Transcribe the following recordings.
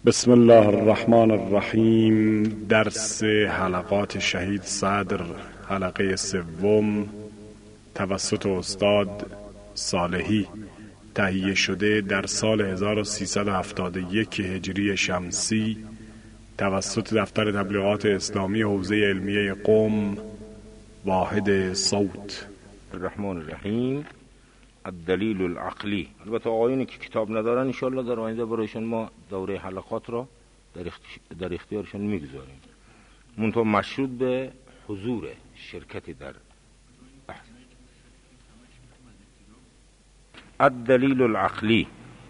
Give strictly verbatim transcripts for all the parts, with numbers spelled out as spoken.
بسم الله الرحمن الرحیم. درس حلقات شهید صدر، حلقه سوم، توسط استاد صالحی، تهیه شده در سال هزار و سیصد و هفتاد و یک هجری شمسی توسط دفتر تبلیغات اسلامی حوزه علمیه قم، واحد صوت. الرحمن الرحیم. الدلیل العقلی. البته آقایونی که کتاب ندارن انشاءالله در آینده برایشون ما دوره حلقات را در, اخت... در اختیارشون میگذاریم، منتها مشروط به حضور شرکتی در بحث. الدلیل العقلی.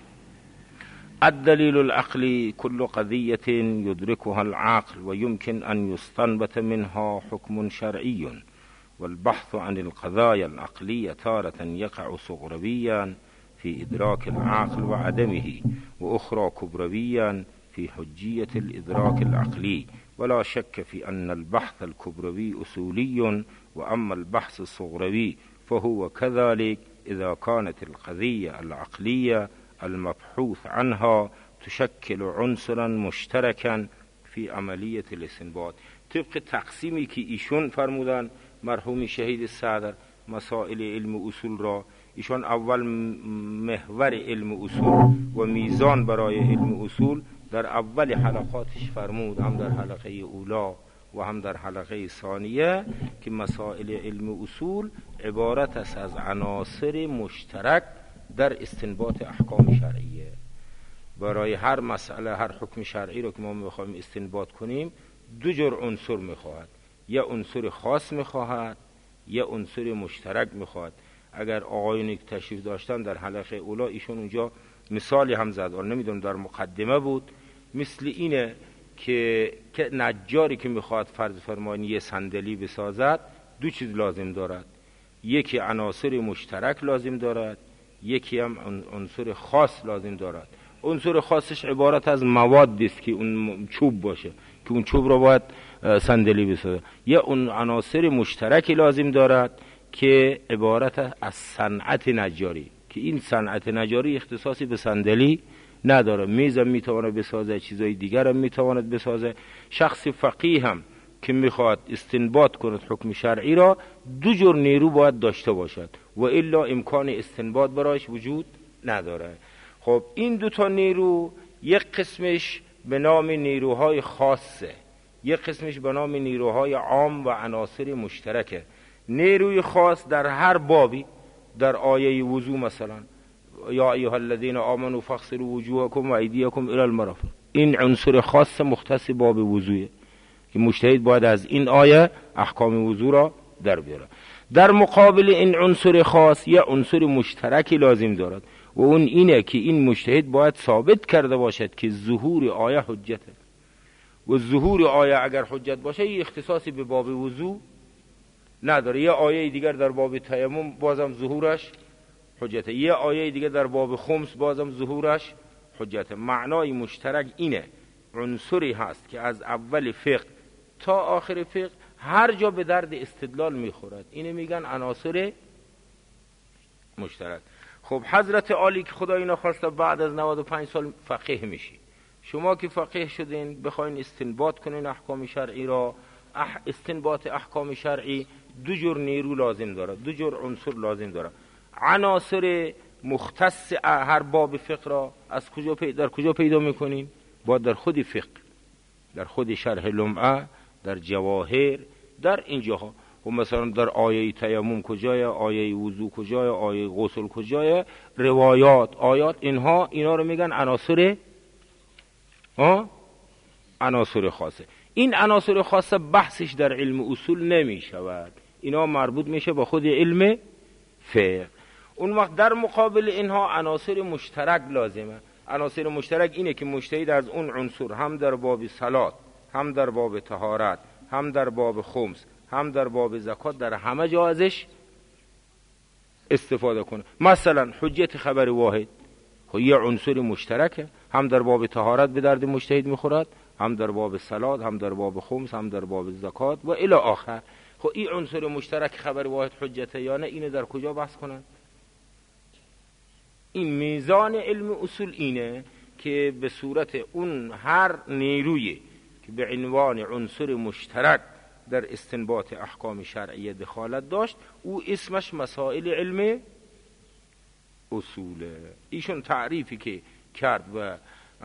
الدلیل العقلی كل قضية يدركها العقل ويمكن أن يستنبط منها حكم شرعي، والبحث عن القضايا العقلية تارة يقع صغرويا في إدراك العقل وعدمه، وأخرى كبرويا في حجية الإدراك العقلي، ولا شك في أن البحث الكبروي أصولي، وأما البحث الصغروي فهو كذلك إذا كانت القضية العقلية المبحوث عنها تشكل عنصرا مشتركا في عملية الاستنباط. طبق تقسیمی که ایشون فرمودن مرحوم شهید صدر مسائل علم اصول را، ایشان اول محور علم اصول و میزان برای علم اصول در اول حلقاتش فرمود، هم در حلقه اولا و هم در حلقه ثانیه، که مسائل علم اصول عبارت است از عناصر مشترک در استنباط احکام شرعیه. برای هر مسئله، هر حکم شرعی رو که ما میخوایم استنباط کنیم دو جور عنصر میخواهد، یا عنصر خاص میخواهد یا عنصر مشترک میخواهد. اگر آقایونی که تشریف داشتن در حلقه اولا ایشون اونجا مثالی هم زد، و نمیدونم در مقدمه بود، مثل اینه که که نجاری که میخواد فرض فرمایین یه صندلی بسازد دو چیز لازم دارد، یکی عناصر مشترک لازم دارد، یکی هم عنصر خاص لازم دارد. عنصر خاصش عبارت از مواد است که اون چوب باشه، که اون چوب رو باید صندلی بسازه. یا اون عناصر مشترکی لازم دارد که عبارت از صنعت نجاری، که این صنعت نجاری اختصاصی به صندلی نداره، میز هم میتواند بسازه، چیزای دیگر هم میتواند بسازه. شخص فقیه هم که میخواد استنباط کند حکم شرعی را دو جور نیرو باید داشته باشد، و الا امکان استنباط برایش وجود نداره. خب این دو تا نیرو، یک قسمش به نام نیروهای خاصه، یک قسمش به نام نیروهای عام و عناصر مشترکه. نیروی خاص در هر بابی، در آیه وضو مثلا، یا ایها الذین آمنوا فاغسلوا وجوهکم و ایدیکم الی المرافق، این عنصر خاص مختص باب وضوئه که مجتهد باید از این آیه احکام وضو را در بیاره. در مقابل این عنصر خاص یه عنصر مشترکی لازم دارد، و اون اینه که این مجتهد باید ثابت کرده باشد که ظهور آیه حجته، و ظهور آیه اگر حجت باشه یه اختصاصی به باب وضو نداره. یه آیه دیگر در باب تیمم بازم ظهورش حجته، یه آیه دیگر در باب خمس بازم ظهورش حجته. معنای مشترک اینه، عنصری هست که از اول فقه تا آخر فقه هر جا به درد استدلال میخورد، اینه میگن عناصر مشترک. خب حضرت عالی که خدای نخواسته بعد از نود و پنج سال فقیه میشی، شما که فقیه شدین بخواین استنباط کنین احکام شرعی را، اح استنباط احکام شرعی دو جور نیرو لازم داره، دو جور عنصر لازم داره. عناصر مختص هر باب فقه را از کجا پیدا در کجا پیدا میکنین؟ با در خود فقه، در خود شرح لمعه، در جواهر، در اینجاها. و مثلا در آیه تیمم کجای، آیه وضو کجای، آیه غسل کجای، روایات، آیات، اینها اینا رو میگن عناصر ها عناصر خاصه. این عناصر خاصه بحثش در علم اصول نمی شود، اینا مربوط میشه با خود علم فقه. اون وقت در مقابل اینها عناصر مشترک لازمه. عناصر مشترک اینه که مجتهد از اون عنصر هم در باب صلات، هم در باب طهارت، هم در باب خمس، هم در باب زکات، در همه جا ازش استفاده کنه. مثلا حجت خبر واحد خب یه عنصر مشترکه، هم در باب طهارت به درد مجتهد میخورد، هم در باب صلات، هم در باب خمس، هم در باب زکات و الی آخر. خب این عنصر مشترک خبر واحد حجته یا نه، اینو در کجا بحث کنن؟ این میزان علم اصول اینه که به صورت اون هر نیروی که به عنوان عنصر مشترک در استنباط احکام شرعیه دخالت داشت، او اسمش مسائل علم اصوله. ایشون تعریفی که کرد و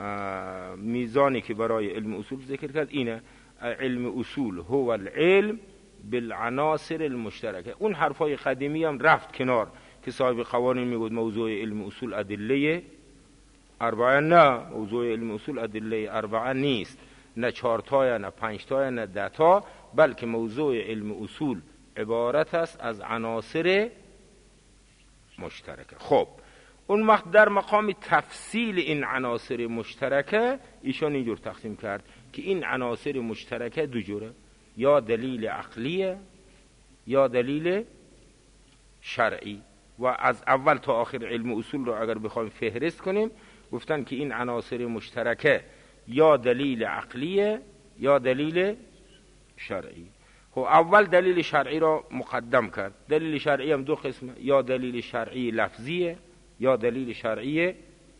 میزانی که برای علم اصول ذکر کرد اینه: علم اصول هو العلم بالعناصر المشترکه. اون حرفای قدیمی هم رفت کنار که صاحب قوانین میگود موضوع علم اصول ادله اربعه. نه، موضوع علم اصول ادله اربعه نیست، نه چهار تا نه پنج تا نه ده تا، بلکه موضوع علم اصول عبارت است از عناصر مشترکه. خب اون وقت در مقام تفصیل این عناصر مشترکه ایشون اینجور تقسیم کرد که این عناصر مشترکه دو جوره: یا دلیل عقلیه یا دلیل شرعی. و از اول تا آخر علم اصول رو اگر بخوایم فهرست کنیم، گفتن که این عناصر مشترکه یا دلیل عقلیه یا دلیل شرعی. خب اول دلیل شرعی را مقدم کرد. دلیل شرعی هم دو قسمه: یا دلیل شرعی لفظیه یا دلیل شرعی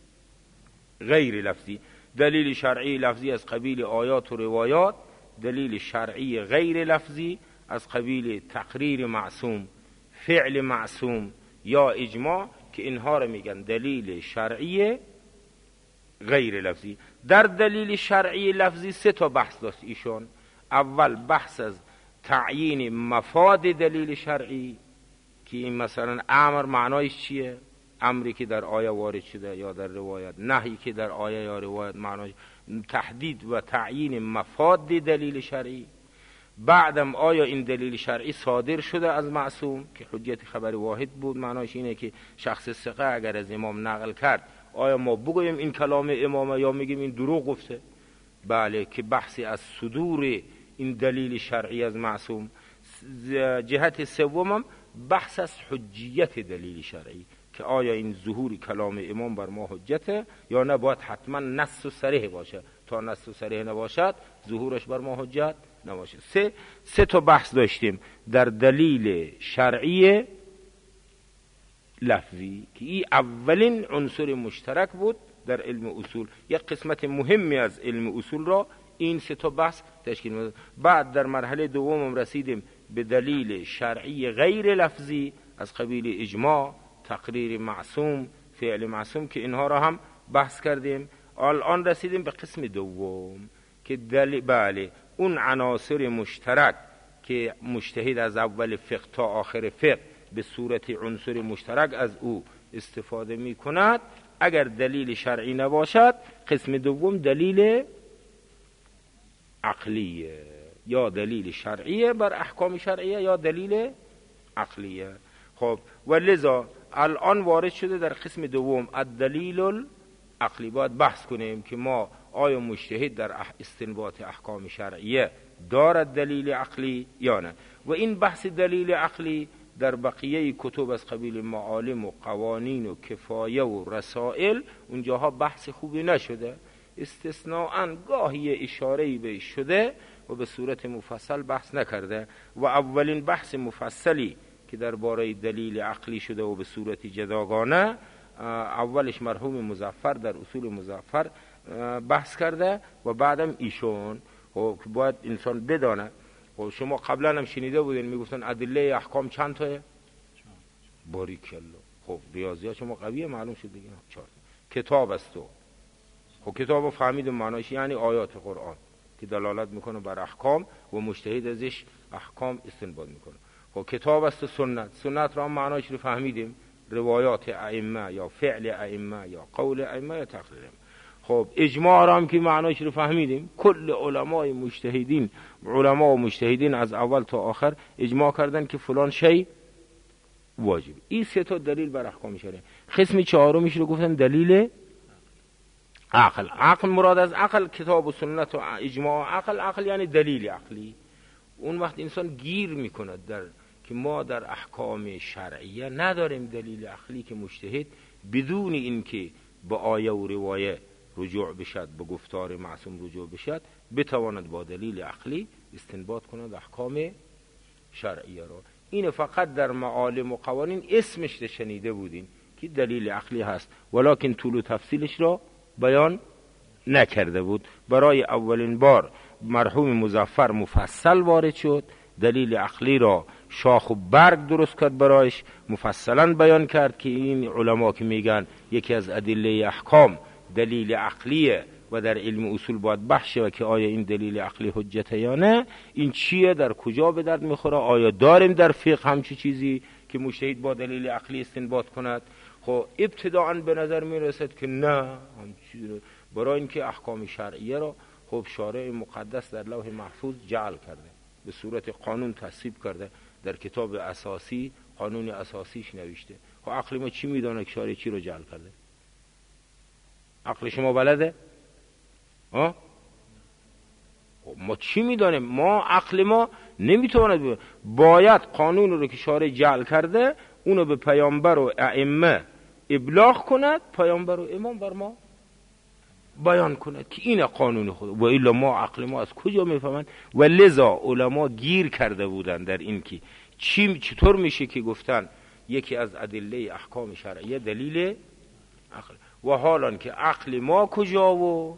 غیر لفظی. دلیل شرعی لفظی از قبیل آیات و روایات، دلیل شرعی غیر لفظی از قبیل تقریر معصوم، فعل معصوم یا اجماع، که اینها را میگن دلیل شرعی غیر لفظی. در دلیل شرعی لفظی سه تا بحث داشت ایشون. اول بحث از تعیین مفاد دلیل شرعی، که این مثلا امر معنایش چیه، امری که در آیه وارد شده یا در روایت، نهی که در آیه یا روایت معنایش، تحدید و تعیین مفاد دلیل شرعی. بعدم آیا این دلیل شرعی صادر شده از معصوم که حجت خبر واحد بود، معنایش اینه که شخص ثقه اگر از امام نقل کرد آیا ما بگویم این کلام امامه یا میگیم این دروغ گفته؟ بله، که بحثی از صدور این دلیل شرعی از معصوم. جهت سومم بحث از حجیت دلیل شرعی، که آیا این ظهور کلام امام بر ما حجته یا نه، باید حتما نص و صریح باشه، تا نص و صریح نباشد ظهورش بر ما حجت نباشه. سه سه تا بحث داشتیم در دلیل شرعی لفظی که این اولین عنصر مشترک بود در علم اصول. یک قسمت مهمی از علم اصول را این سه تا بحث تشکیل میده. بعد در مرحله دوم رسیدیم به دلیل شرعی غیر لفظی از قبیل اجماع، تقریر معصوم، فعل معصوم، که اینها را هم بحث کردیم. الان رسیدیم به قسم دوم که دلیل بله اون عناصر مشترک که مجتهد از اول فقه تا آخر فقه به صورت عنصر مشترک از او استفاده می کند، اگر دلیل شرعی نباشد، قسم دوم دلیل عقلیه، یا دلیل شرعیه بر احکام شرعیه یا دلیل عقلیه. خب و لذا الان وارد شده در قسم دوم الدلیل العقلی. باید بحث کنیم که ما آیا مجتهد در استنباط احکام شرعیه دارد دلیل عقلی یا نه. و این بحث دلیل عقلی در بقیه کتب از قبیل معالم و قوانین و کفایه و رسائل اونجاها بحث خوبی نشده، استثناءً گاهی اشاره‌ای به شده و به صورت مفصل بحث نکرده. و اولین بحث مفصلی که درباره دلیل عقلی شده و به صورت جداگانه، اولش مرحوم مظفر در اصول مظفر بحث کرده و بعدم ایشون. خب باید انسان بدانه، خب شما قبلا هم شنیده بودین میگفتن ادله احکام چند تایه؟ باریکلا. خب ریاضیات شما قویه، معلوم شد دیگه. چهار کتاب است. تو خب کتابو فهمیدیم معناش یعنی آیات قرآن که دلالت میکنه بر احکام و مجتهد ازش احکام استنباط میکنه. خب کتاب است. سنت، سنت را هم معناش رو فهمیدیم، روایات ائمه یا فعل ائمه یا قول ائمه یا تقریر. خب اجماع را هم که معناش رو فهمیدیم، کل علمای مجتهدین، علما و مجتهدین از اول تا آخر اجماع کردن که فلان شی واجب. این سه تا دلیل بر احکام شرعی. قسم چهارمیش رو گفتن دلیل عقل. عقل مراد از عقل کتاب و سنت و اجماع. عقل عقل یعنی دلیل عقلی. اون وقت انسان گیر میکنه در که ما در احکام شرعیه نداریم دلیل عقلی که مجتهد بدون اینکه به آیه و روایه رجوع بشد، به گفتار معصوم رجوع بشد، بتواند با دلیل عقلی استنباط کند احکام شرعیه را. این فقط در معالم و قوانین اسمش شنیده بودین که دلیل عقلی هست، ولکن طول و تفصیلش را بیان نکرده بود. برای اولین بار مرحوم مظفر مفصل وارد شد، دلیل عقلی را شاخ و برگ درست کرد، برایش مفصلا بیان کرد که این علما که میگن یکی از ادله احکام دلیل عقلیه و در علم اصول باید بحث و که آیا این دلیل عقلی حجته یا نه، این چیه، در کجا به درد میخوره، آیا داریم در فقه همچی چیزی که مجتهد با دلیل عقلی استنباط کند؟ خب ابتداعا به نظر میرسد که نه، همچی، برای اینکه احکام شرعیه را خب شارع مقدس در لوح محفوظ جعل کرده، به صورت قانون تصویب کرده، در کتاب اساسی قانون اساسیش نوشته. خب عقل ما چی میدونه که شارع چی رو جعل کرده؟ عقل شما بلده؟ ها؟ خب ما چی میدانیم؟ ما عقل ما نمیتواند، باید قانون رو که شارع جعل کرده اونو به پیامبر و ائمه ابلاغ کند، پیامبر و امام بر ما بیان کند که این قانون خود، و الا ما عقل ما از کجا میفهمند؟ و لذا علما گیر کرده بودن در این که چی چطور میشه که گفتن یکی از ادله احکام شرعیه دلیل عقل، و حالان که عقل ما کجا و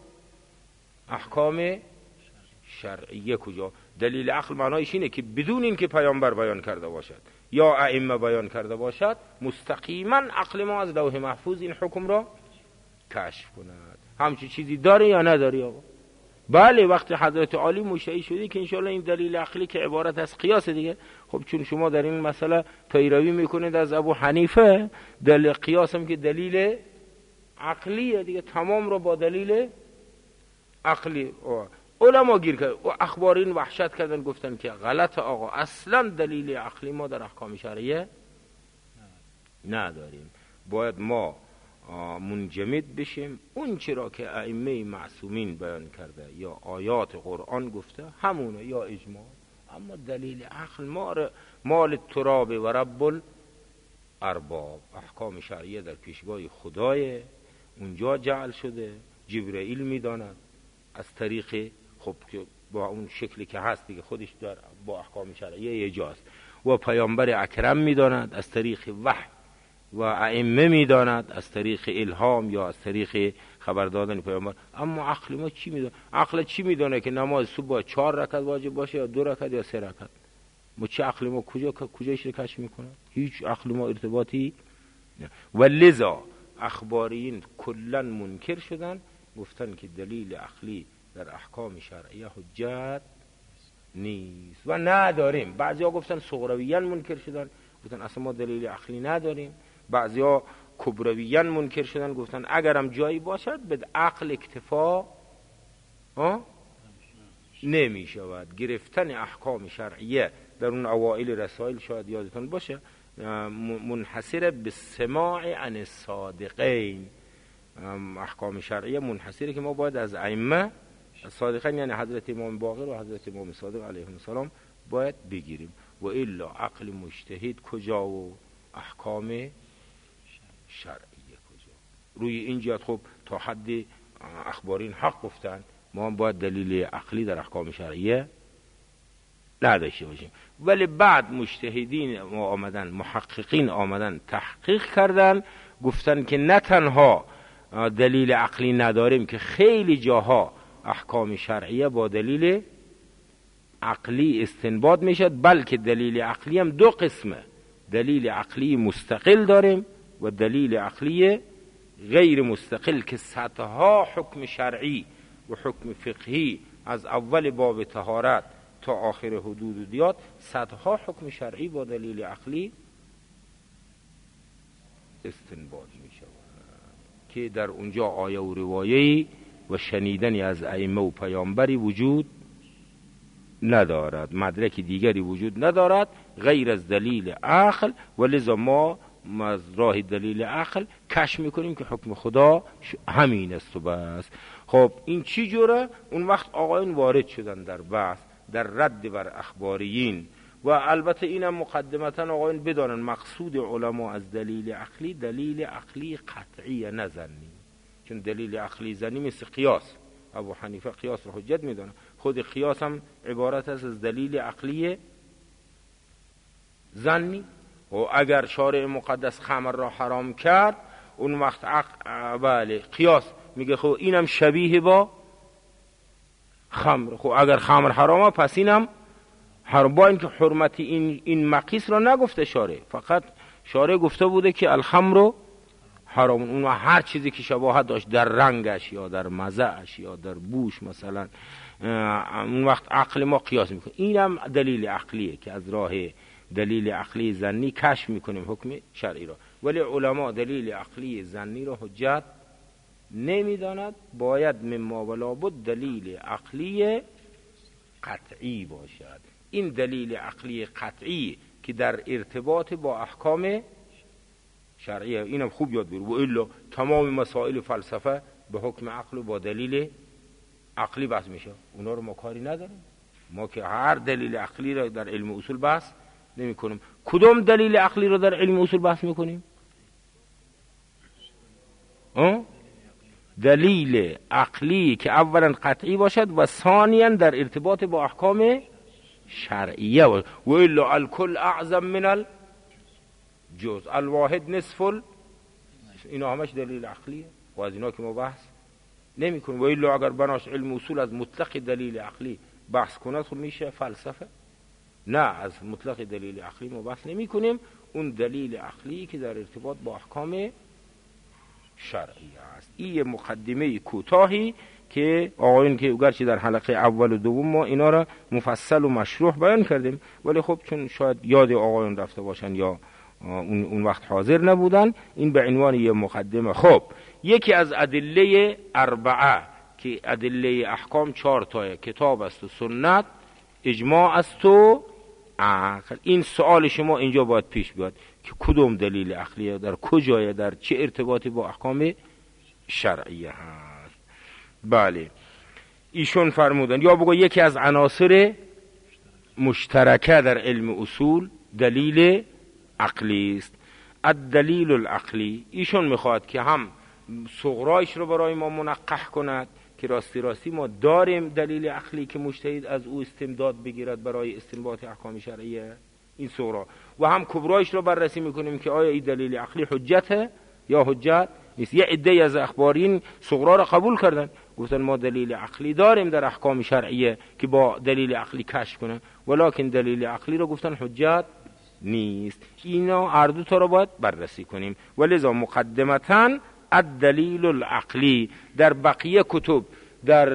احکام شرعیه کجا؟ دلیل عقل معنایش اینه که بدون این که پیامبر بیان کرده باشد یا ائمه بیان کرده باشد مستقیما عقل ما از لوح محفوظ این حکم را کشف کند. همچی چیزی داره یا نداری آقا؟ بله، وقتی حضرت عالی مشتهی شدی که انشاءالله این دلیل عقلی که عبارت از قیاس دیگه، خب چون شما در این مسئله پیروی میکنید از ابو حنیفه، دلیل قیاس هم که دلیل عقلیه دیگه، تمام رو با دلیل عقلی علما گیر کرد و اخبارین وحشت کردن، گفتن که غلط آقا، اصلا دلیل عقلی ما در احکام شرعیه نداریم، باید ما منجمد بشیم اون چرا که ائمه معصومین بیان کرده یا آیات قرآن گفته همونه یا اجماع، اما دلیل عقل ما مال تراب و رب الارباب، احکام شرعیه در پیشگاه خدای، اونجا جعل شده، جبرائیل میداند از طریق، خب با اون شکلی که هست دیگه خودش در با احکام شرعیه یجاست، و پیامبر اکرم میداند از طریق وحی، و ائمه میداند از طریق الهام یا از طریق خبر دادن پیامبر. اما عقل ما چی میدونه؟ عقل چی میدونه که نماز صبح با چهار رکعت واجب باشه یا دو رکعت یا سه رکعت؟ ما چه عقل ما کجا کجایش رو کشف میکنه؟ هیچ عقل ما ارتباطی نه. و لذا اخباریین کلا منکر شدن، گفتن که دلیل عقلی در احکام شرعیه حجت نیست و نداریم. بعضیا گفتن صغرویان منکر شدن، گفتن اصلا ما دلیل عقلی نداریم. بعضیا کبرویان منکر شدن، گفتن اگرم جایی باشد به عقل اکتفا نمی شود. گرفتن احکام شرعیه در اون اوائل رسائل شاید یادتون باشه منحصر به سماع عن الصادقین، احکام شرعیه منحصره که ما باید از ائمه صادقین یعنی حضرت امام باقر و حضرت امام صادق علیهم السلام باید بگیریم، و الا عقل مجتهد کجا و احکام شرعیه کجا؟ روی این جهت خب تا حد اخبارین حق گفتن، ما هم باید دلیل عقلی در احکام شرعیه نداشته باشیم. ولی بعد مجتهدین ما آمدن، محققین آمدن تحقیق کردن، گفتن که نه تنها دلیل عقلی نداریم که خیلی جاها احکام شرعیه با دلیل عقلی استنباط میشد، بلکه دلیل عقلی هم دو قسمه، دلیل عقلی مستقل داریم و دلیل عقلی غیر مستقل که صدها حکم شرعی و حکم فقهی از اول باب طهارت تا آخر حدود و دیات صدها حکم شرعی با دلیل عقلی استنباط میشود که در اونجا آیه و روایه‌ای و شنیدنی از ائمه و پیامبری وجود ندارد، مدرک دیگری وجود ندارد غیر از دلیل عقل، و لذا ما از راه دلیل عقل کشف میکنیم که حکم خدا همین است و بس. خب این چی جوره؟ اون وقت آقایون وارد شدن در بحث در رد بر اخباریین، و البته اینم مقدمتا آقایون بدانن مقصود علما از دلیل عقلی دلیل عقلی قطعی نه ظنی، چون دلیل عقلی ظنی مثل قیاس، ابو حنیفه قیاس رو حجت میدونه، خود قیاس هم عبارت است از دلیل عقلی ظنی. و اگر شارع مقدس خمر را حرام کرد اون وقت عق... بله قیاس میگه خب اینم شبیه با خمر. خب اگر خمر حرامه پس اینم حرام، با اینکه حرمت این این مقیس را نگفته شارع، فقط شارع گفته بوده که الخمر حرام. اون هر چیزی که شباهت داشت در رنگش یا در مزهش یا در بوش مثلا، اون وقت عقل ما قیاس میکنه. اینم دلیل عقلیه که از راه دلیل عقلی ظنی کشف میکنیم حکم شرعی را، ولی علما دلیل عقلی ظنی را حجت نمیداند، باید مما ولا بد دلیل عقلی قطعی باشد. این دلیل عقلی قطعی که در ارتباط با احکام شرعیه، اینم خوب یاد بگیر. و الا تمام مسائل فلسفه به حکم عقل و با دلیل عقلی بحث میشه، اونا رو ما کاری نداریم. ما که هر دلیل عقلی رو در علم اصول بحث نمی کنیم. کدوم دلیل عقلی رو در علم اصول بحث میکنیم؟ دلیل عقلی که اولا قطعی باشد و ثانیا در ارتباط با احکام شرعیه باشد. و الا الکل اعظم من الجزء، الواحد نصف ال... اینا همش دلیل عقلیه و از اینا که ما بحث نمی کنیم. و الا اگر بناش علم اصول از مطلق دلیل عقلی بحث کند خب میشه فلسفه. نه، از مطلق دلیل عقلی ما بحث نمی کنیم. اون دلیل عقلی که در ارتباط با احکام شرعی است. این مقدمه کوتاهی که آقایون که گرچه در حلقه اول و دوم ما اینا را مفصل و مشروح بیان کردیم، ولی خب چون شاید یاد آقایون رفته باشن یا اون, اون وقت حاضر نبودن، این به عنوان یه مقدمه. خب یکی از ادله اربعه که ادله احکام چهار تای، کتاب است و سنت، اجماع است و عقل. این سوال شما اینجا باید پیش بیاد که کدوم دلیل عقلیه، در کجای، در چه ارتباطی با احکام شرعیه هست. بله، ایشون فرمودن یا بگو یکی از عناصر مشترکه در علم اصول دلیل عقلی است. الدلیل العقلی، ایشون میخواد که هم صغرایش رو برای ما منقح کند که راستی راستی ما داریم دلیل عقلی که مجتهد از او استمداد بگیرد برای استنباط احکام شرعیه، این صغرا، و هم کبرایش رو بررسی میکنیم که آیا این دلیل عقلی حجته یا حجت نیست. یه عده از اخبارین صغرا رو قبول کردن، گفتن ما دلیل عقلی داریم در احکام شرعیه که با دلیل عقلی کشف کنه، ولکن دلیل عقلی رو گفتن حجت نیست. اینا هر دو تا رو باید بررسی کنیم. ولذا مقدمتاً الدلیل العقلی، در بقیه کتب در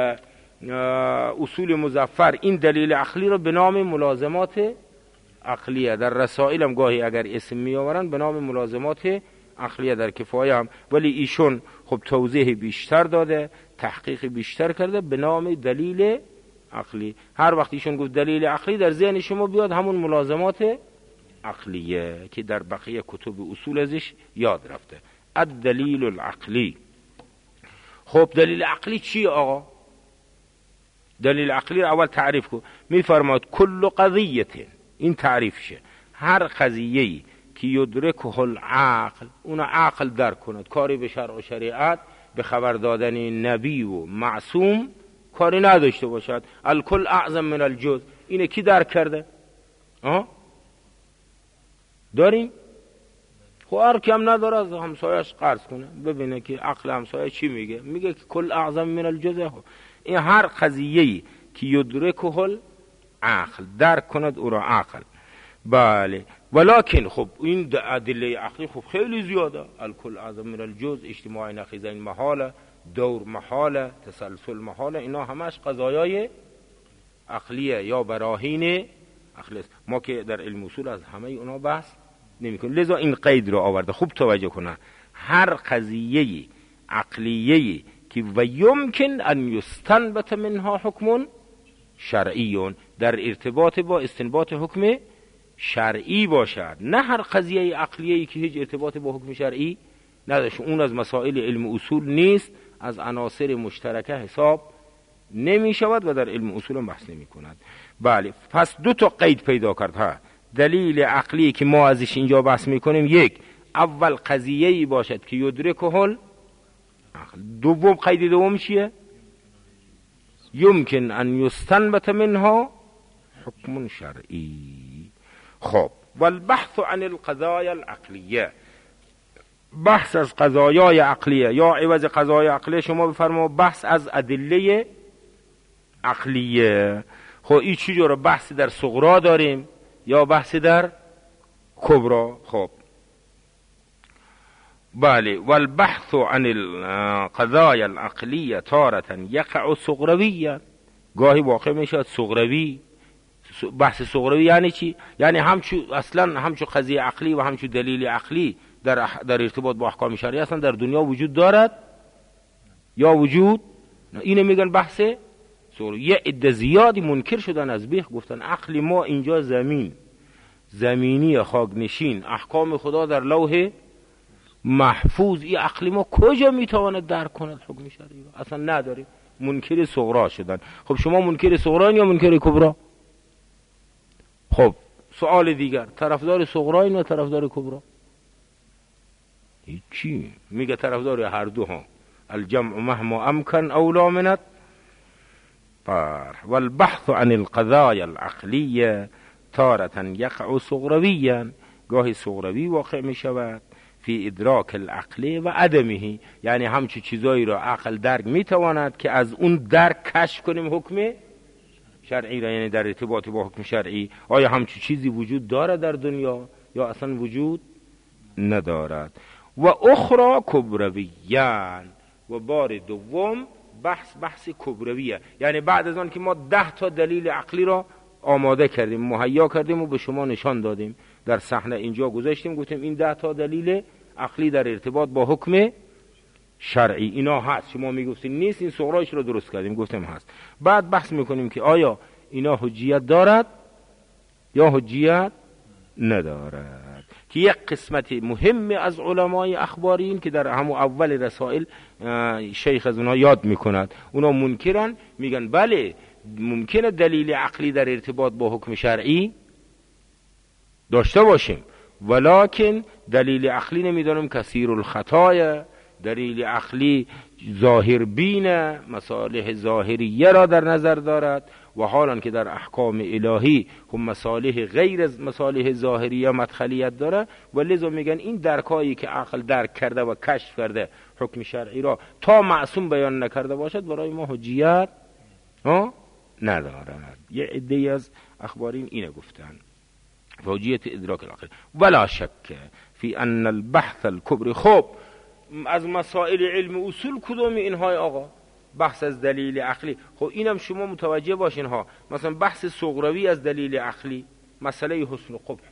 اصول مظفر این دلیل عقلی رو به نام ملازمات عقلیه، در رسائل هم گاهی اگر اسم می آورن به نام ملازمات عقلیه، در کفایه هم، ولی ایشون خب توضیح بیشتر داده، تحقیق بیشتر کرده به نام دلیل عقلی. هر وقت ایشون گفت دلیل عقلی در ذهن شما بیاد همون ملازمات عقلیه که در بقیه کتب اصول ازش یاد رفته. الدلیل العقلی. خب دلیل عقلی چیه آقا؟ دلیل عقلی رو اول تعریف کن. میفرماد کل قضیه، این تعریفشه، هر قضیه‌ای که یدرکه العقل، اون عقل درک کند، کاری به شرع و شریعت، به خبر دادن نبی و معصوم کاری نداشته باشد. الکل اعظم من الجزء، اینه کی درک کرده؟ آه؟ داریم؟ خب هر کم نداره از همسایش قرض کنه ببینه که عقل همسایه چی میگه، میگه که کل اعظم من الجزء. این هر قضیه‌ای که یدرکه العقل، درک کند او را عقل. بله، ولکن خب این ادله عقلی خب خیلی زیاده. الکل اعظم من الجزء، اجتماع نقیضین محاله، دور محاله، تسلسل محاله، اینا همش قضایای عقلیه یا براهین عقلی است. ما که در علم اصول از همه اونا بحث نمی کنیم، لذا این قید رو آورده. خوب توجه کنه، هر قضیه عقلیه که و یمکن ان یستنبط منها حکم شرعی، در ارتباط با استنباط حکم شرعی باشد، نه هر قضیه عقلیه که هیچ ارتباط با حکم شرعی نداشت، اون از مسائل علم اصول نیست، از عناصر مشترکه حساب نمی شود و در علم اصول هم بحث نمی کند. بله، پس دو تا قید پیدا کرد ها. دلیل عقلی که ما ازش اینجا بحث میکنیم، یک، اول قضیه‌ای باشد که یدرکه العقل. دوم، قید دوم چیه؟ یمکن ان یستنبط منها حکم شرعی. خب والبحث عن القضايا العقلیه، بحث از قضایای عقلیه، یا عوض قضایای عقلیه شما بفرما بحث از ادله عقلیه. خب این چی جوره؟ بحثی در صغرا داریم یا بحثی در کبرا؟ خب بله. والبحث عن القضايا العقلیه تارة یقع صغرویا، گاهی واقع میشه صغروی. بحث صغروی یعنی چی؟ یعنی همچو اصلا همچو قضیه عقلی و همچو دلیل عقلی در در ارتباط با احکام شرعی اصلا در دنیا وجود دارد یا وجود نه. اینو میگن بحث صغروی. یه عده زیادی منکر شدن از بیخ، گفتن عقل ما اینجا زمین زمینی خاکنشین، احکام خدا در لوح محفوظ، این عقل ما کجا میتواند درک کند حکم شرعی رو؟ اصلا نداریم. منکر صغرا شدن. خب شما منکر صغرا یا منکر کبرا؟ خب سوال دیگر، طرفدار صغرا یا طرفدار کبرا؟ هیچی. میگه طرفدار هر دو ها. الجمع مهما امکن اولا منت بار. والبحث عن القضايا العقلیه تارة یقع صغرویا، گاهی صغروی واقع می شود فی ادراک العقل و عدمه، یعنی همچه چیزایی را عقل درک می تواند که از اون درک کشف کنیم حکم شرعی را، یعنی در ارتباط با حکم شرعی آیا همچه چیزی وجود دارد در دنیا یا اصلا وجود ندارد. و اخرى کبرویان، و بار دوم بحث بحث کبرویه، یعنی بعد از آن که ما ده تا دلیل عقلی را آماده کردیم، مهیا کردیم و به شما نشان دادیم، در صحنه اینجا گذاشتیم، گفتیم این ده تا دلیل عقلی در ارتباط با حکم شرعی اینا هست. شما میگفتین نیست، این صغرایش رو درست کردیم، گفتیم هست. بعد بحث میکنیم که آیا اینا حجیت دارد یا حجیت ندارد، که یک قسمت مهم از علمای اخبارین که در همون اول رسائل شیخ از اونها یاد میکند، اونا منکرن، میگن بله ممکنه دلیل عقلی در ارتباط با حکم شرعی داشته باشیم، ولکن دلیل عقلی نمیدانم کثیر الخطایا، دلیل عقلی ظاهر بینه، مصالح ظاهریه را در نظر دارد، و حالا که در احکام الهی هم مصالح غیر از مصالح ظاهریه مدخلیت داره، و لذا میگن این درکایی که عقل درک کرده و کشف کرده حکم شرعی را تا معصوم بیان نکرده باشد برای ما حجیت ها ندارد. یه عده از اخبارین اینه گفتن حجیت ادراک العقل. ولا شک فی ان البحث الکبری. خب از مسائل علم اصول کدوم اینهای آقا؟ بحث از دلیل عقلی. خب اینم شما متوجه باشین ها، مثلا بحث صغروی از دلیل عقلی مسئله حسن و قبح،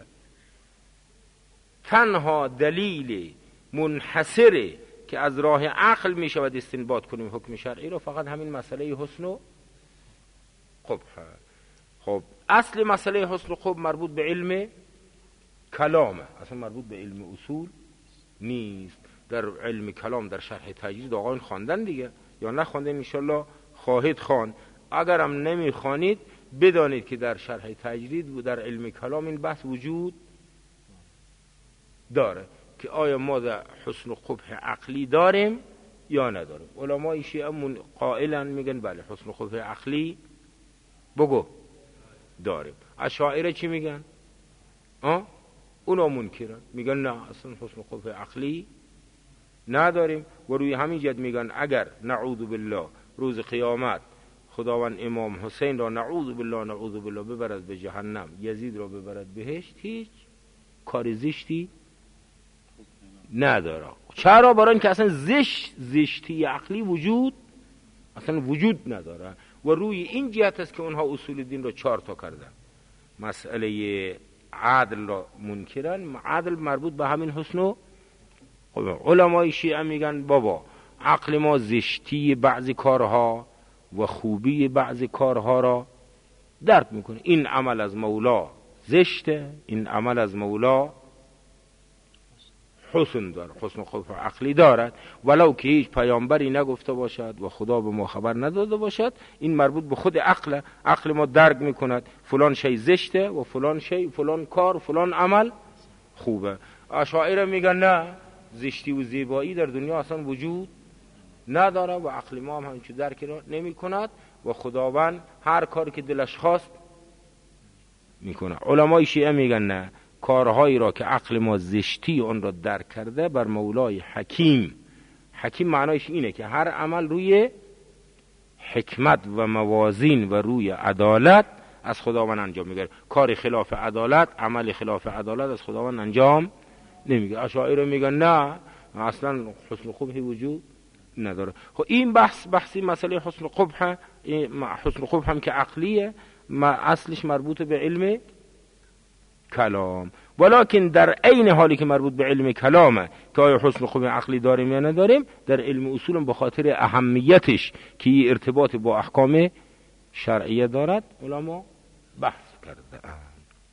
تنها دلیل منحصره که از راه عقل می شود استنباط کنیم حکم شرعی رو فقط همین مسئله حسن و قبح. خب اصل مسئله حسن و قبح مربوط به علم کلامه، اصلا مربوط به علم اصول نیست. در علم کلام در شرح تجرید آقایون خواندن دیگه، یا نخواندن انشالله خواهید خوان. اگرم نمی خوانید بدانید که در شرح تجرید و در علم کلام این بحث وجود داره که آیا ما در حسن و قبح عقلی داریم یا نداریم. علمای شیعه قائلا میگن بله حسن و قبح عقلی بگو داریم. اشاعره چی میگن؟ آه؟ اونا منکرن، میگن نه اصلا حسن و قبح عقلی نداریم، و روی همین جد میگن اگر نعوذ بالله روز قیامت خداوند امام حسین را نعوذ بالله نعوذ بالله ببرد به جهنم، یزید را ببرد بهشت، هیچ کار زشتی نداره. چرا؟ برای اینکه اصلا زشت زشتی عقلی وجود اصلا وجود نداره، و روی این جهت است که اونها اصول دین را چهار تا کردن. مسئله عدل را منکرن، عدل مربوط به همین حسن و علمای شیعه میگن بابا عقل ما زشتی بعضی کارها و خوبی بعضی کارها را درک میکنه. این عمل از مولا زشته، این عمل از مولا حسن داره، حسن و قبح عقلی دارد، ولو که هیچ پیامبری نگفته باشد و خدا به ما خبر نداده باشد. این مربوط به خود عقل، عقل ما درک میکند فلان شی زشته و فلان شی فلان کار فلان عمل خوبه. اشاعره میگن نه، زشتی و زیبایی در دنیا اصلا وجود نداره و عقل ما هم همچون درک را نمی کند و خداوند هر کاری که دلش خواست میکنه. علمای شیعه میگن نه، کارهایی را که عقل ما زشتی آن را درک کرده بر مولای حکیم. حکیم معنایش اینه که هر عمل روی حکمت و موازین و روی عدالت از خداوند انجام میگیره. کار خلاف عدالت، عمل خلاف عدالت از خداوند انجام نمیگیره. اشاعره میگن نه اصلا حسن قبحی وجود نداره. خب این بحث بحثی مسئله حسن قبح، حسن قبح هم که عقلیه، ما اصلش مربوط به علم کلام، ولکن در عین حالی که مربوط به علم کلامه که آیا حسن قبح عقلی داریم یا نداریم، در علم اصول به خاطر اهمیتش که ارتباط با احکام شرعیه دارد علما بحث کرده اند.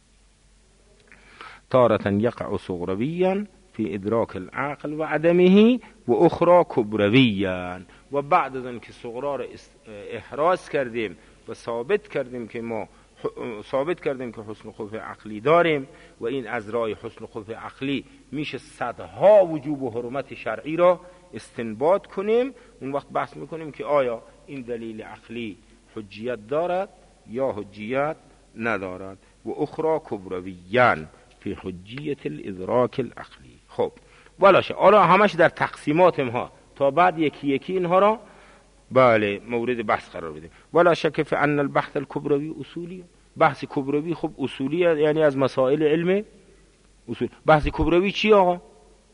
تارة یقع صغرویا فی ادراک العقل و عدمه و اخرى کبرویا. و بعد از اینکه صغرا را احراز کردیم و ثابت کردیم که ما ثابت کردیم که حسن قبح عقلی داریم و این از راه حسن قبح عقلی میشه صدها وجوب و حرمت شرعی را استنباط کنیم، اون وقت بحث میکنیم که آیا این دلیل عقلی حجیت دارد یا حجیت ندارد. و اخرى کبرویان فی حجیت الادراک العقلی. خب ولاشه آره همش در تقسیمات ما تا بعد یکی یکی اینها را بله مورد بحث قرار بدیم. ولا شک فی ان البحث الکبروی اصولی. بحث کبروی خب اصولیه، یعنی از مسائل علم اصول. بحث کبروی چی آقا؟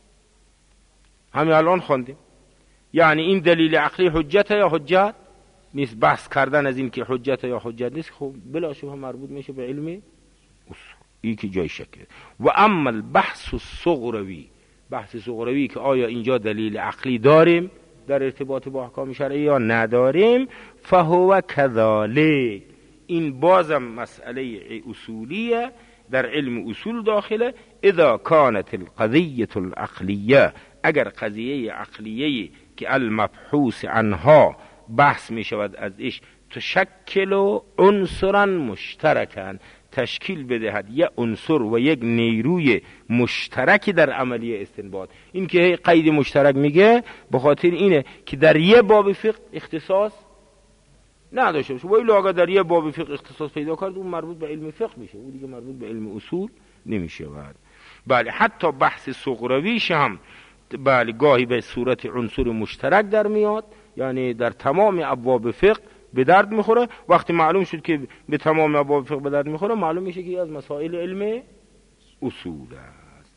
همین الان خواندیم. یعنی این دلیل عقلی حجت یا حجت نیست. بحث کردن از این که حجت یا حجت نیست خب بلا شبه مربوط میشه به علم اصول. این که جای شکه. و اما البحث الصغروی، بحث صغروی که آیا اینجا دلیل عقلی داریم در ارتباط با احکام شرعی یا نداریم، فهو کذالک، این بازم مسئله اصولیه در علم اصول داخله. اذا كانت القضیه العقلیه، اگر قضیه عقلیه که المبحوث عنها بحث می شود از ایش، تشکل عنصرا مشترکا، تشکیل بدهد یک عنصر و یک نیروی مشترکی در عملیه استنباط. این که قید مشترک میگه به خاطر اینه که در یه باب فقه اختصاص نداشته باشه. ولی اگر در یه باب فقه اختصاص پیدا کرد اون مربوط به علم فقه میشه، اون دیگه مربوط به علم اصول نمیشه. بعد بله حتی بحث صغرویش هم بله گاهی به صورت عنصر مشترک در میاد، یعنی در تمام ابواب فقه به درد میخوره. وقتی معلوم شد که به تمام ابواب فقه به درد میخوره، معلوم میشه که از مسائل علم اصول است.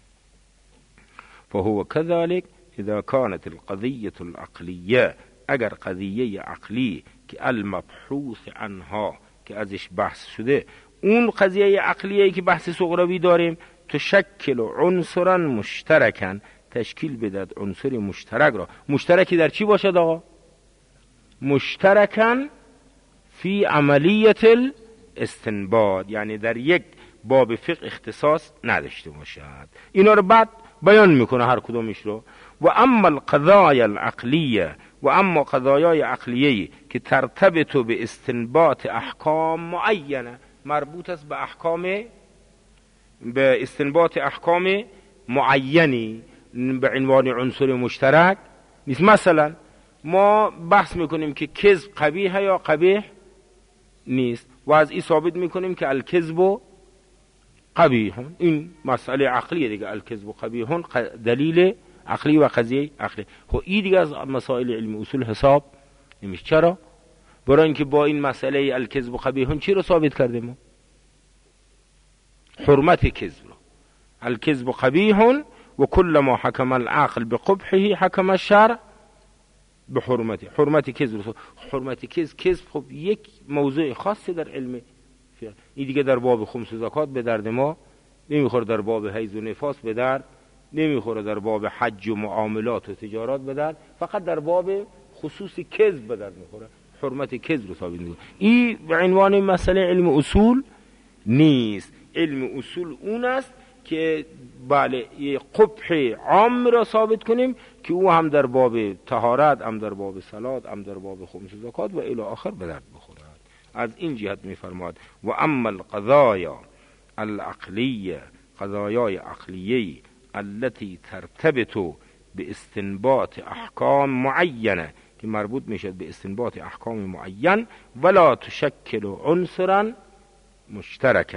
فهو كذلك اذا كانت القضیه العقلیه، اگر قضیه عقلی که المبحوث عنها که ازش بحث شده، اون قضیه عقلیه که بحث صغروی داریم، تشکل عنصرا مشترکا، تشکیل بدهد عنصر مشترک را. مشترکی در چی باشد آقا؟ مشترکاً فی عملیت الاستنباط، یعنی در یک باب فقه اختصاص نداشته باشد. اینا رو بعد بیان میکنه هر کدومش رو. و اما القضایا العقلیه، و اما قضایای عقلیه که ترتبط به استنباط احکام معینه، مربوط است به احکام، به استنباط احکام معینی به عنوان عنصر مشترک نیست. مثلا ما بحث میکنیم که کذب قبیحه یا قبیح نیست و از این ثابت میکنیم که الکذب قبیح. این مسئله عقلیه دیگه، الکذب قبیح دلیل عقلی و قضیه عقلی. خب این دیگه از مسائل علم اصول حساب نمیشه. چرا؟ برای اینکه با این مسئله الکذب قبیح چی رو ثابت کردیم ما؟ حرمت کذب رو. الکذب قبیح و کل ما حکم العقل بقبحه حکم الشرع به حرمتی. حرمتی کذب، حرمتی کذب کذب خب یک موضوع خاصی در علم فقه. این دیگه در باب خمس و زکات به درد ما نمیخوره، در باب حیض و نفاس به درد نمیخوره، در باب حج و معاملات و تجارات به درد، فقط در باب خصوصی کذب به درد میخوره. حرمتی کذب رو ثابت میکنه. این به عنوان مسئله علم اصول نیست. علم اصول اون است که بله یه قبح عام را ثابت کنیم که او هم در باب طهارت، هم در باب صلات، هم در باب خمس و زکات و الی آخر به درد بخورد. از این جهت میفرماد و اما القضایا العقلیه، قضایای عقلیه التي ترتبط به استنباط احکام معینه که مربوط میشد به استنباط احکام معین، ولا تشکل عنصرا مشترکا،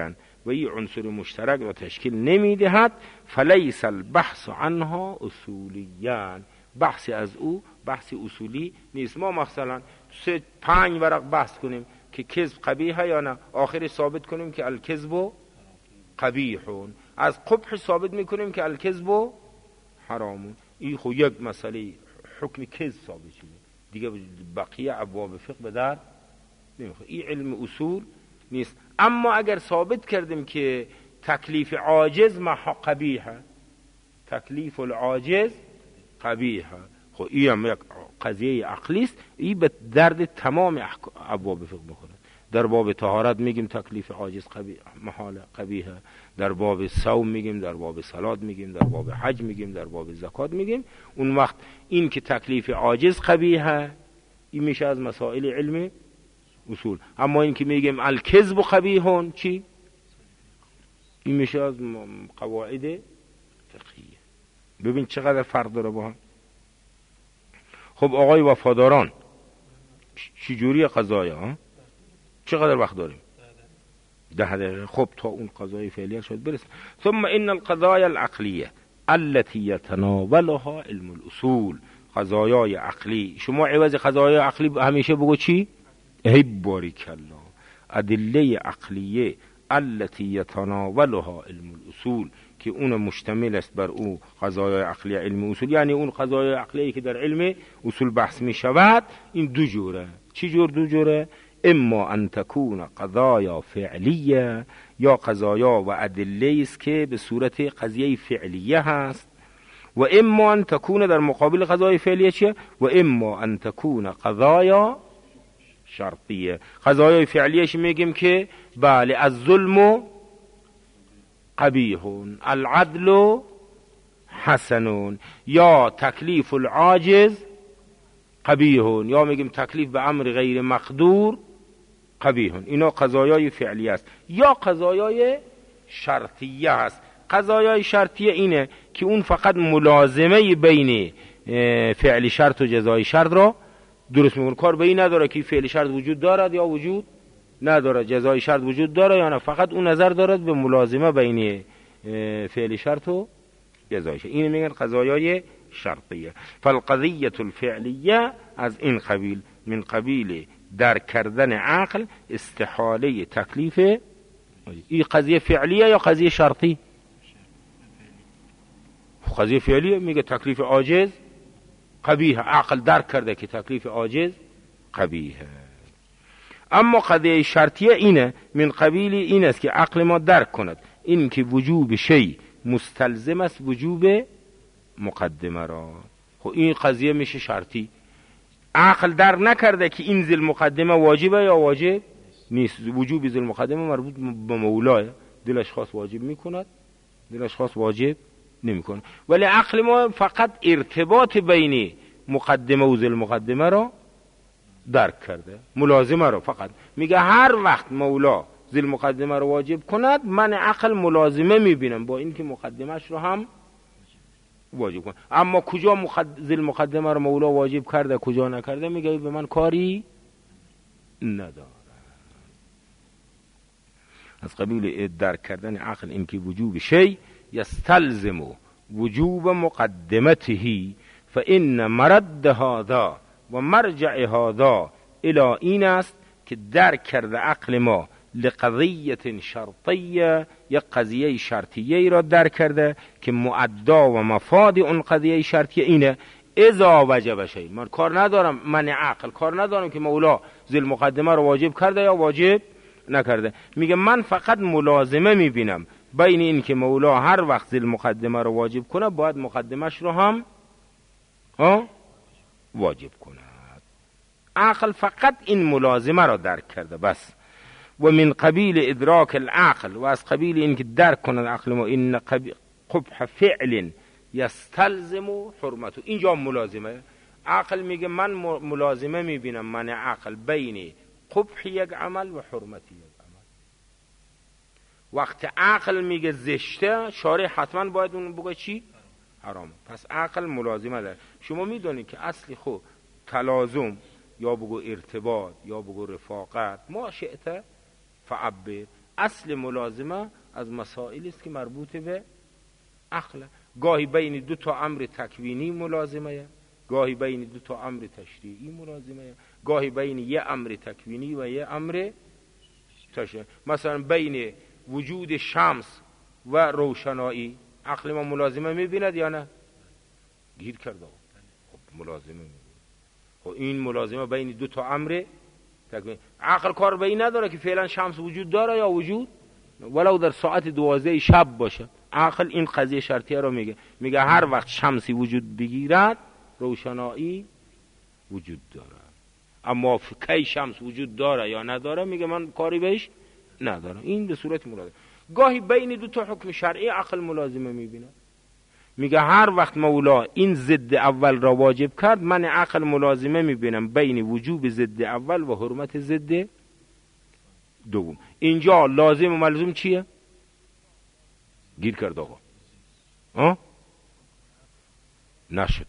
و این عنصر مشترک را تشکیل نمیدهد فلیس البحث عنها اصولیان، بحثی از او بحثی اصولی نیست. ما مثلا سه پنج ورق بحث کنیم که کذب قبیحه یا نه، آخر ثابت کنیم که الکذب قبیحون، از قبح ثابت میکنیم که الکذب حرامون. این خو یک مسئله حکم کذب ثابت شده دیگه، بقیه ابواب فقه به در نمیخوره. این علم اصول نیست. اما اگر ثابت کردیم که تکلیف عاجز محا قبیحه، تکلیف العاجز قبیحه، خب این هم یک قضیه عقلی است، این به درد تمام ابواب فقه میخوره. در باب طهارت میگیم تکلیف عاجز قبیح محال قبیحه، در باب صوم میگیم، در باب صلات میگیم، در باب حج میگیم، در باب زکات میگیم. اون وقت این که تکلیف عاجز قبیحه این میشه از مسائل علم اصول. اما این که میگیم الکذب قبیحون چی؟ این میشه از قواعد فقهیه. ببین چقدر فرق داره با هم. خب آقای وفاداران چجوری قضایا ها؟ چقدر وقت داریم؟ ده دقیقه. خب تا اون قضای فعلیه شد برسیم. ثم ان القضايا العقلیه التي يتناولها علم الاصول، قضایای عقلی. شما عوض قضایای عقلی همیشه بگو چی؟ ای باریک الله. ادله عقلیه التي يتناولها علم الاصول، که اون مشتمل است بر او قضایای عقلی علم اصول، یعنی اون قضایای عقلی که در علم اصول بحث می شود. این دو جوره. چی جور دو جوره؟ اما ان تکون قضایا فعلیه، یا قضایا و ادله است که به صورت قضیه فعلیه هست، و اما ان تکون در مقابل قضای فعلیه چیه؟ و اما ان تکون قضایا شرطیه. قضایای فعلیهش میگیم که بله الظلم قبیحون، العدل حسنون، یا تکلیف العاجز قبیحون، یا میگیم تکلیف به امر غیر مقدور قبیحون. اینا قضایای فعلیه است. یا قضایای شرطیه است. قضایای شرطیه اینه که اون فقط ملازمه بین فعل شرط و جزای شرط را درست میکنه، کار به این نداره که فعل شرط وجود دارد یا وجود نداره، جزای شرط وجود داره یا نه، فقط اون نظر دارد به ملازمه بین فعل شرط و جزای شرط. این میگن قضایای شرطیه. فالقضیه الفعلیه از این قبیل، من قبیل در کردن عقل استحاله تکلیف. این قضیه فعلیه یا قضیه شرطی؟ قضیه فعلیه میگه تکلیف عاجز قبیحه، عقل درک کرده که تکلیف عاجز قبیحه. اما قضیه شرطیه اینه، من قبیل این است که عقل ما درک کند این که وجوب شی مستلزم است وجوب مقدمه را. خب این قضیه میشه شرطی. عقل در نکرده که این ذل مقدمه واجبه یا واجب نیست. وجوب ذل مقدمه مربوط به مولاه، دلش خواست واجب میکند، دلش خواست واجب نمیکنه. ولی عقل ما فقط ارتباط بین مقدمه و ذل مقدمه را درک کرده، ملازمه را فقط میگه هر وقت مولا ذل مقدمه را واجب کند من عقل ملازمه میبینم با اینکه مقدمش رو هم واجب کن. اما کجا مقد... ذل مقدمه رو مولا واجب کرده کجا نکرده میگه به من کاری نداره. از قبیل درک کردن عقل این که وجوب شی یستلزم وجوب مقدمته، فان مرد هذا و مرجع هذا الى این است که درک کرده عقل ما لقضیه شرطیه، یک قضیه شرطیه را درک کرده که معدا و مفاد اون قضیه شرطیه اینه اذا وجب شی. من کار ندارم، من عقل کار ندارم که مولا ذل مقدمه رو واجب کرده یا واجب نکرده. میگه من فقط ملازمه میبینم بین این که مولا هر وقت ذل مقدمه رو واجب کنه باید مقدمش رو هم ها واجب کند. عقل فقط این ملازمه را درک کرده بس. و من قبیل ادراک العقل، و از قبیل این که درک کند عقل ما این قبح فعل یستلزم حرمته. اینجا ملازمه. عقل میگه من ملازمه میبینم، من عقل بین قبح یک عمل و حرمت یک عمل. وقت عقل میگه زشته شارع حتما باید اون بگه چی؟ حرام. پس عقل ملازمه داره. شما میدونید که اصلی خود تلازم یا بگو ارتباط یا بگو رفاقت ما شئت فعبر، اصل ملازمه از مسائلی است که مربوط به عقل. گاهی بین دو تا امر تکوینی ملازمه، گاهی بین دو تا امر تشریعی ملازمه، گاهی بین یه امر تکوینی و یه امر تشریعی. مثلا بین وجود شمس و روشنایی عقل ما ملازمه میبیند یا نه؟ گیر کرده. خب ملازمه میبیند. خب این ملازمه بین دو تا امر تکوینی. عقل کار به این نداره که فعلا شمس وجود داره یا وجود ولو در ساعت دوازده شب باشه. عقل این قضیه شرطیه رو میگه، میگه هر وقت شمسی وجود بگیرد روشنایی وجود داره. اما کی شمس وجود داره یا نداره میگه من کاری بهش نداره. این به صورت ملازمه. گاهی بین دو تا حکم شرعی عقل ملازمه میبینه، میگه هر وقت مولا این ضد اول را واجب کرد من عقل ملازمه میبینم بین وجوب ضد اول و حرمت ضد دوم. اینجا لازم و ملزوم چیه؟ گیر کرد آقا. آه؟ نشد.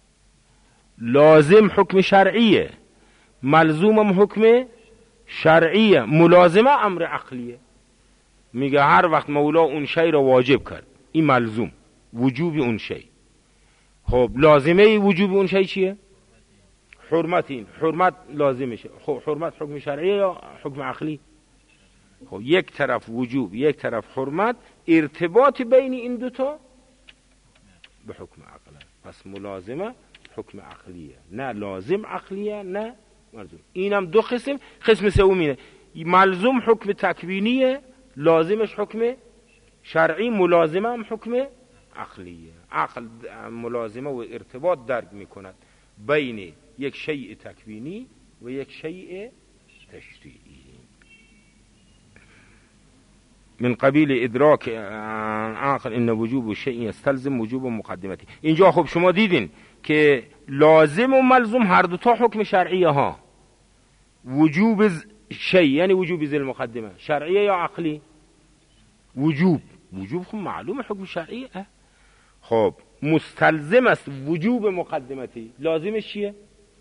لازم حکم شرعیه، ملزومم حکم شرعیه، ملازمه امر عقلیه. میگه هر وقت مولا اون شی را واجب کرد این ملزوم وجوب اون شی. خب لازمه وجوب اون شی چیه؟ حرمت. این حرمت لازمشه. خب حرمت حکم شرعیه یا حکم عقلی؟ خب یک طرف وجوب یک طرف حرمت، ارتباط بین این دوتا به حکم عقله. پس ملازمه حکم عقلیه، نه لازم عقلیه نه ملزوم. اینم دو قسم. قسم سومینه ملزوم حکم تکوینیه، لازمش حکم شرعی، ملازمه هم حکم عقلیه. عقل ملازمه و ارتباط درک میکند بین یک شیء تکوینی و یک شیء تشریعی. من قبیل ادراک عقل ان وجوب شیء یستلزم وجوب مقدمتی. اینجا خب شما دیدین که لازم و ملزوم هر دو تا حکم شرعیه ها. وجوب شیء یعنی وجوب ذی المقدمه شرعیه یا عقلی؟ وجوب. وجوب خب معلومه حکم شرعیه. خب مستلزم است وجوب مقدمتی. لازمش چیه؟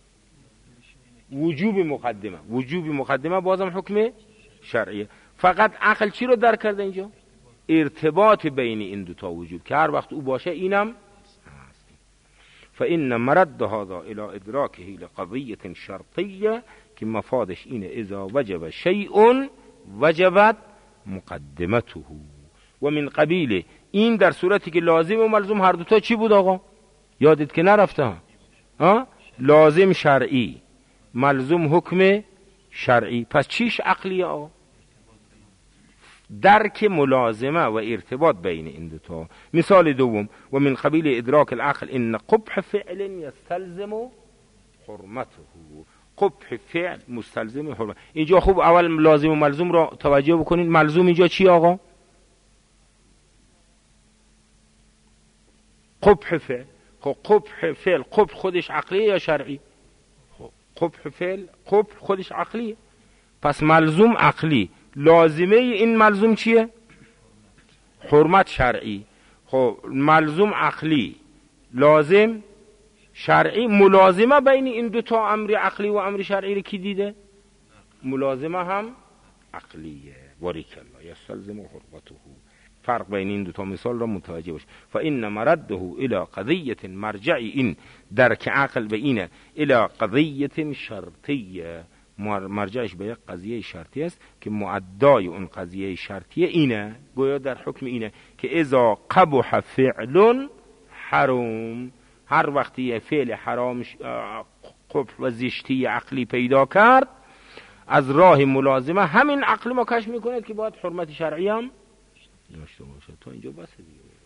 وجوب مقدمه. وجوب مقدمه بازم حکم شرعیه. فقط عقل چی رو درک کرده اینجا؟ ارتباط بین این دو تا وجوب که هر وقت او باشه اینم هست. فإن مرد هذا الى ادراکه لقضیه شرطیه که مفادش اینه اذا وجب شیء وجبت مقدمته. و من قبیل این در صورتی که لازم و ملزوم هر دو تا چی بود آقا؟ یادت که نرفته ها؟ لازم شرعی، ملزوم حکم شرعی. پس چیش عقلیه آقا؟ درک ملازمه و ارتباط بین این دو تا. مثال دوم و من قبیل ادراک العقل ان قبح فعل یستلزم حرمته. قبح فعل مستلزم حرمت. اینجا خوب اول لازم و ملزوم را توجه بکنید. ملزوم اینجا چی آقا؟ قبح فعل. خب قبح فعل قبح خودش عقلیه یا شرعی؟ خب قبح فعل قبح خودش عقلیه. پس ملزوم عقلی، لازمه این ملزوم چیه؟ حرمت شرعی. خب ملزوم عقلی، لازم شرعی. ملازمه بین این دو تا امر عقلی و امر شرعی رو کی دیده؟ ملازمه هم عقلیه. باریک الله یستلزم حرمته. فرق بین این دو تا مثال را متوجه باش. فإن مرده الى قضیه مرجع این درک عقل به اینه الى قضیه شرطیه، مرجعش به یک قضیه شرطی است که معدای اون قضیه شرطیه اینه، گویا در حکم اینه که اذا قبح فعل حرام، هر وقتی فعل حرام قبح و زشتی عقلی پیدا کرد از راه ملازمه همین عقل ما کشف میکنه که باید حرمت شرعی هم داشته باشه. تا اینجا بس دیگه.